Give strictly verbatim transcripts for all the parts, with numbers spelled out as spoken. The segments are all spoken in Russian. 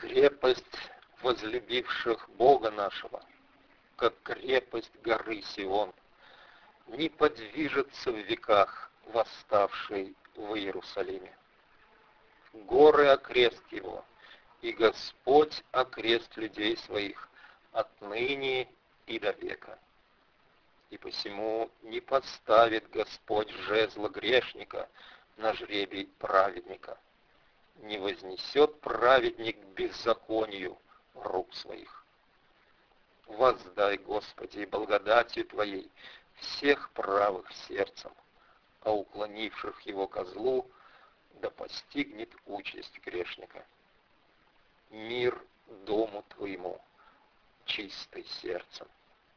Крепость возлюбивших Бога нашего, как крепость горы Сион, не подвижется в веках восставший в Иерусалиме. Горы окрест его, и Господь окрест людей своих отныне и до века. И посему не поставит Господь жезла грешника на жребий праведника, не вознесет праведник к беззаконию рук своих. Воздай, Господи, благодатью Твоей всех правых сердцем, а уклонивших его козлу да постигнет участь грешника. Мир дому Твоему, чистый сердцем.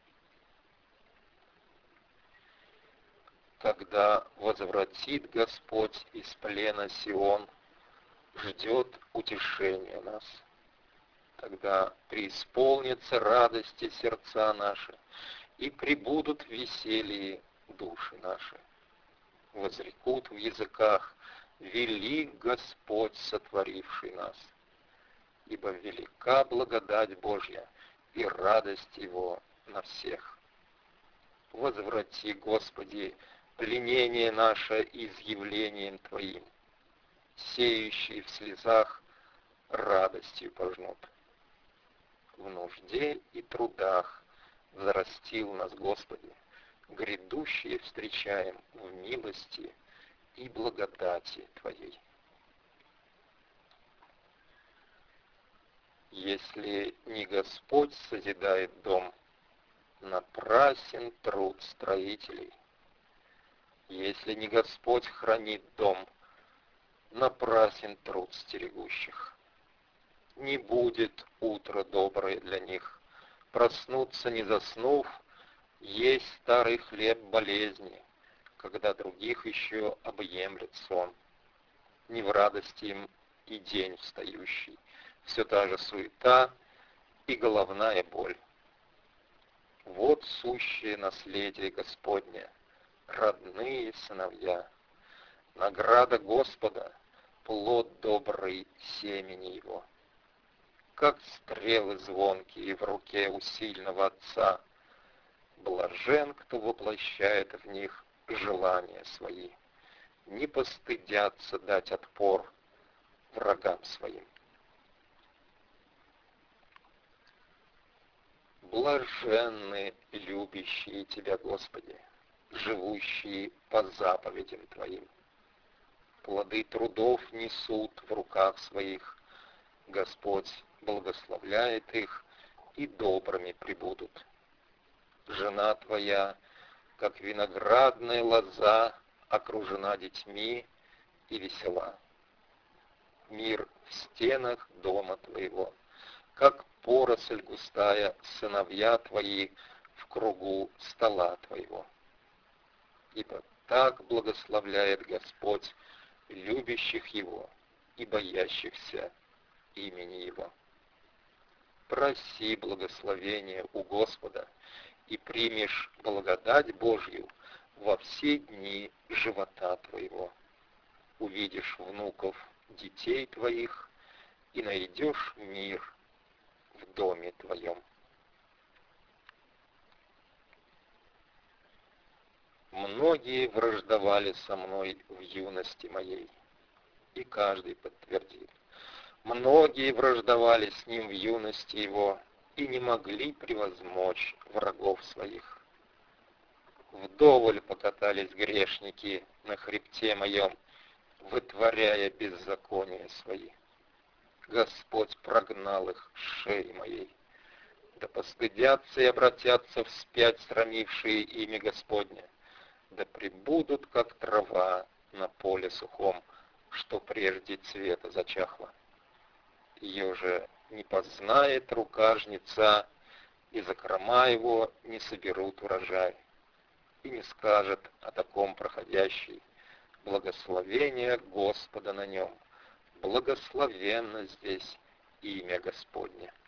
Когда возвратит Господь из плена Сион, ждет утешение нас. Тогда преисполнятся радости сердца наши, и прибудут в веселье души наши. Возрекут в языках: велик Господь, сотворивший нас. Ибо велика благодать Божья, и радость Его на всех. Возврати, Господи, пленение наше изъявлением Твоим. Сеющие в слезах радостью пожнут. В нужде и трудах взрастил нас, Господи, грядущие встречаем в милости и благодати Твоей. Если не Господь созидает дом, напрасен труд строителей. Если не Господь хранит дом, напрасен труд стерегущих. Не будет утро доброе для них, проснуться не заснув, есть старый хлеб болезни, когда других еще объемлет сон. Не в радости им и день встающий, все та же суета и головная боль. Вот сущее наследие Господне, родные сыновья, награда Господа, плод добрый семени Его. Как стрелы звонкие в руке у сильного Отца, блажен, кто воплощает в них желания свои, не постыдятся дать отпор врагам своим. Блаженны любящие Тебя, Господи, живущие по заповедям Твоим. Плоды трудов несут в руках своих, Господь благословляет их, и добрыми пребудут. Жена Твоя, как виноградная лоза, окружена детьми и весела. Мир в стенах дома Твоего, как поросль густая, сыновья Твои в кругу стола Твоего. Ибо так благословляет Господь любящих Его и боящихся имени Его. Проси благословения у Господа, и примешь благодать Божью во все дни живота Твоего. Увидишь внуков детей Твоих и найдешь мир в доме Твоем. Многие враждовали со мной в юности моей, и каждый подтвердит. Многие враждовали с ним в юности его и не могли превозмочь врагов своих. Вдоволь покатались грешники на хребте моем, вытворяя беззакония свои. Господь прогнал их с шеи моей. Да постыдятся и обратятся вспять срамившие имя Господне, да пребудут, как трава на поле сухом, что прежде цвета зачахла. Ее же не познает рука жнеца, и закрома его не соберут урожай. И не скажет о таком проходящий: благословение Господа на нем, благословенно здесь имя Господне.